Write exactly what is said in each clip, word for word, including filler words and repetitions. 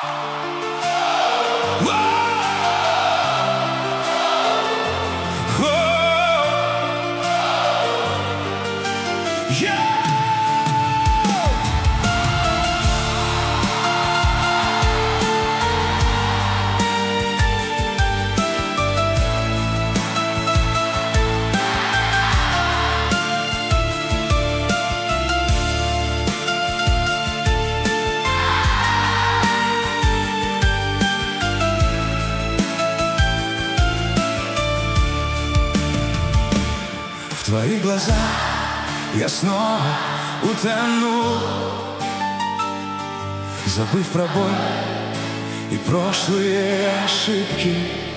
В твоих глазах я снова утонул, забыв про боль и прошлые ошибки.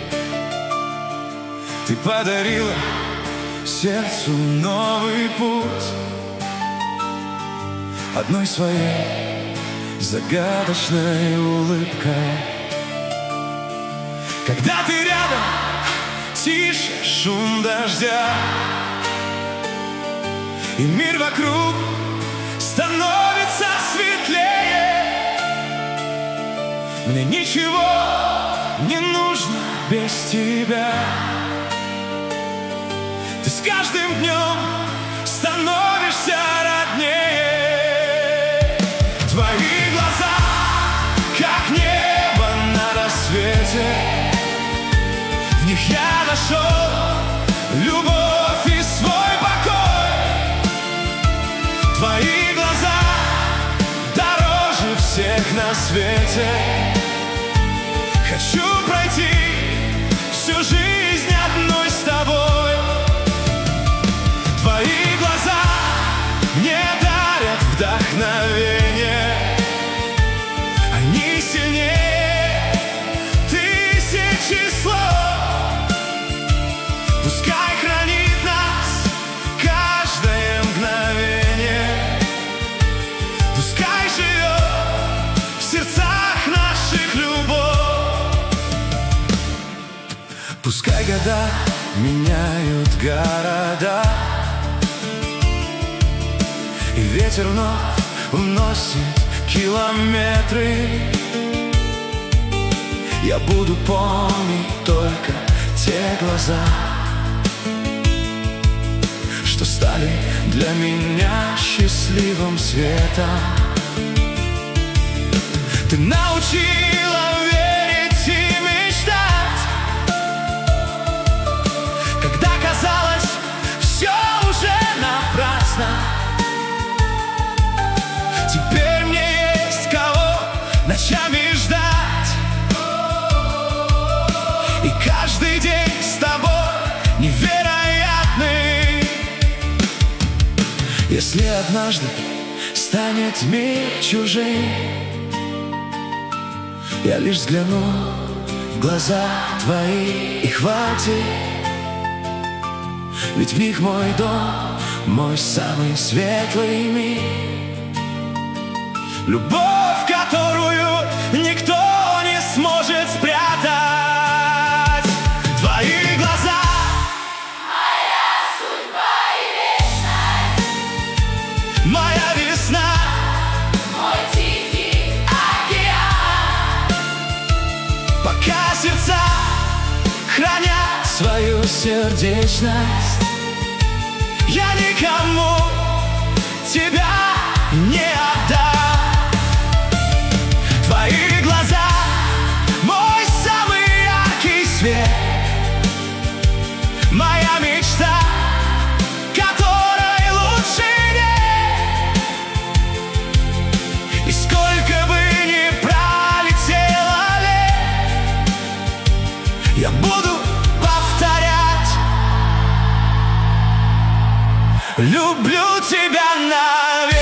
Ты подарила сердцу новый путь одной своей загадочной улыбкой. Когда ты рядом, тише шум дождя, и мир вокруг становится светлее. Мне ничего не нужно без тебя. Ты с каждым днем становишься роднее. Твои глаза, как небо на рассвете, в них я нашел любовь и свой покой. Твои глаза дороже всех на свете. Хочу пройти всю жизнь одной с тобой. Твои глаза мне дарят вдохновение. Они сильнее тысячи слов. Пускай хранит нас каждое мгновение. Пускай живет в сердцах наших любовь. Пускай года меняют города, и ветер вновь уносит километры. Я буду помнить только те глаза, что стали для меня счастливым светом. Ты научила верить и мечтать, когда казалось, все уже напрасно. Теперь мне есть кого ночами ждать, и каждый день с тобой невероятный. Если однажды станет мир чужим, я лишь взгляну в глаза твои и хватит. Ведь в них мой дом, мой самый светлый мир. Любовь, которую никто не сможет спрятать. Твои глаза — моя судьба и вечность, моя весна, мой тихий океан. Пока сердца хранят свою сердечность, я никому тебя не отдам. Твои глаза — мой самый яркий свет, моя мечта, которой лучше нет. И сколько бы ни пролетело лет, я буду повторять: люблю тебя навек.